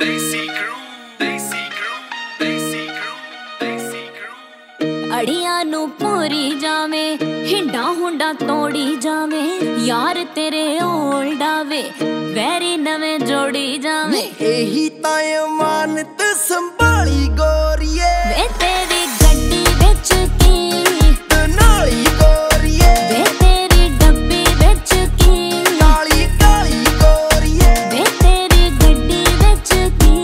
अड़ियां नू पूरी जावे हिंडा हुंडा तोड़ी जावे यार तेरे ओल्डा वे वैरी नवे जोड़ी जावे यही ताए मानत संभाली गोरिए वे तेरी गड्डी विच की नाली गोरिए वे तेरी डब्बी विच की काली काली गोरिए वे तेरी गड्डी विच की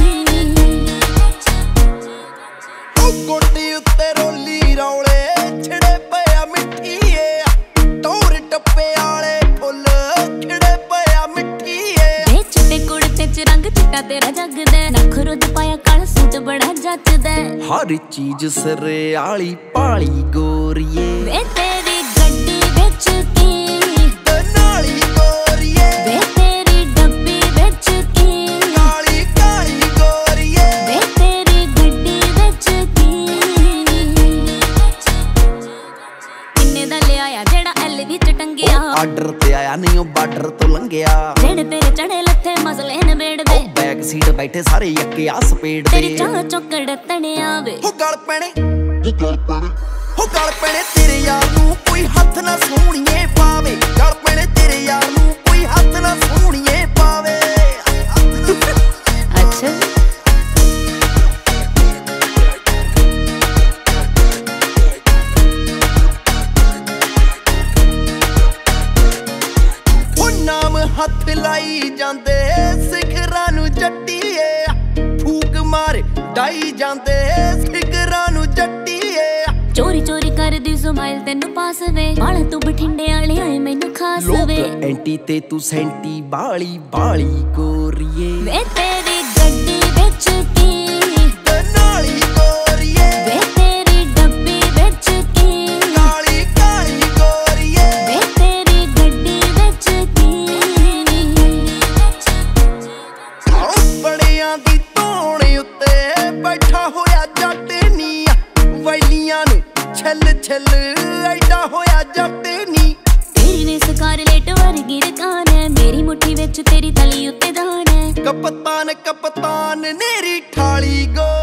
ओ गोटी उत्ते रोली रौले छिड़े पिया मिठीए टोर टप्पे आले फुल खिड़े पिया मिठीए वे चिट्टे कुड़ते च रंग चिट्टा तेरा जगदा नखरो च पाया काला सूट बड़ा जचदा हर चीज सरे आली पाली गोरिए वे तेरी गड्डी विच की नाली गोरिए वे तेरी डब्बी विच की काली काली गोरिए वे तेरी गड्डी विच की किन्ने दा ले आया जेड़ा एल विच टंगिया आर्डर ते आया नहीं ओ बार्डर तो लंघिया जेड़े तेरे चढ़े लथे मसले नबेड़ दे बैक सीट बैठे सारे यक्के आ स्पीड दे तेरी चाह चौकड़ तने आवे हो गल पैणे तेरे यार नू कोई हथ ना सोहणीए पावे गल पैणे तेरे यार नू कोई हथ ना सोहणीए पावे अच्छा हो नाम हथ लाई जांदे सिखरां नू जट्टीए फूक मारे डाई जांदे सिखरां नू जट्टीए चोरी चोरी कर दी स्माइल तेनू पास वे बाल तू बठिंडे वाले आए मैनू खास वे लोक एंटी ते तू सेंटी बाली बाली गोरिए वे तेरी गड्डी विच की नाली गोरिए वे तेरी डब्बी विच की काली काली गोरिए वे तेरी गड्डी विच की बड़ियां दी धौण उत्ते बैठा होया जट नी वैलियां नू छल छल ऐडा होया जट नी तेरी ने स्कारलेट वर्गी रकान है मेरी मुट्ठी विच तेरी तली उत्ते दान है कप्तान कप्तान नेरी ठाली गो